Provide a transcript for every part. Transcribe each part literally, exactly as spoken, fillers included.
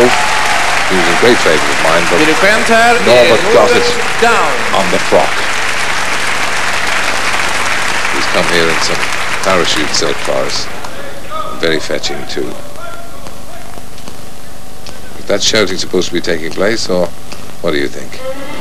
Wolf, who's a great favourite of mine, but Dirigent här är Norbert got Norbert it Down. on the frock. He's come here in some parachute silk bars. Very fetching too. Is that shouting supposed to be taking place, or what do you think?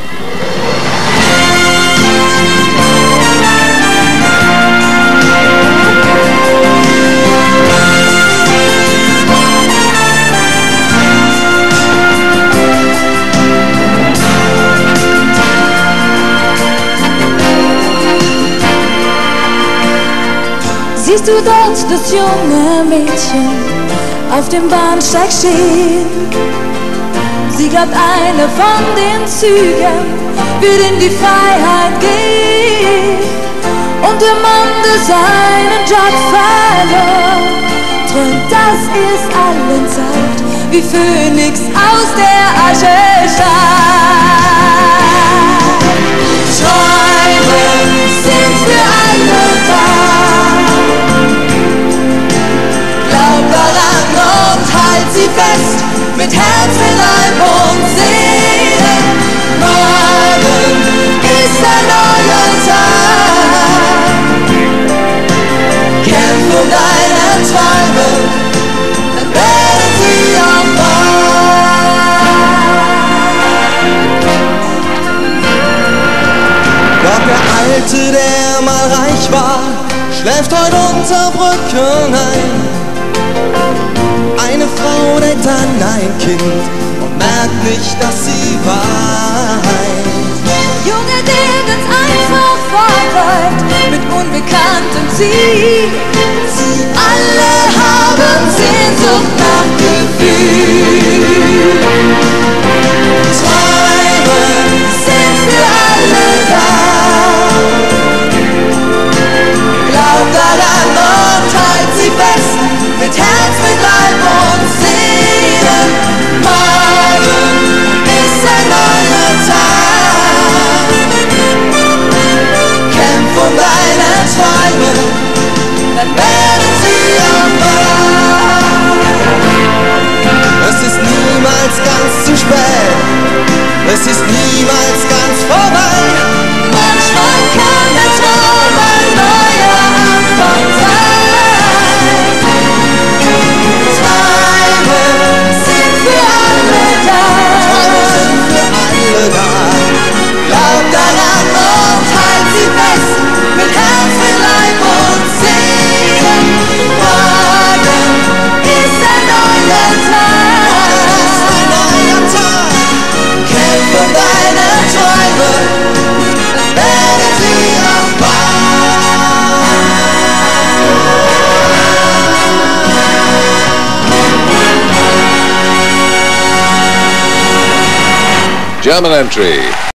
Siehst du dort das junge Mädchen auf dem Bahnsteig stehen? Sie glaubt, eine von den Zügen wird in die Freiheit gehen. Und der Mann, der seinen Job verlor, träumt, dass es allen zeigt, wie Phönix aus der Asche steigt. Träume sind für alle da. Sie fest, mit Herz, mit Leib und Seele. Morgen ist ein neuer Tag. Kämpf um deine Träume, dann werden sie auch wahr. Doch der Alte, der mal reich war, schläft heute unter Brücken ein. Eine Frau denkt an ein Kind und merkt nicht, dass sie weint. Junge, der ganz einfach vorläuft mit unbekanntem Ziel. Sie alle haben Sehnsucht nach Gefühl. Träume sind für alle da. Glaub daran und halt sie fest, mit Herz, mit Leib und Seele. Morgen ist ein neuer Tag. Kämpf um deine Träume, dann werden sie auch wahr. Es ist niemals ganz zu spät, es ist niemals ganz vorbei. Manchmal kann der Traum ein neuer Anfang sein. Glaub daran und halt sie fest, mit Herz, mit Leib und Seele. Morgen ist ein neuer Tag. Kämpf um deine Träume, dann werden sie auch wahr. German entry.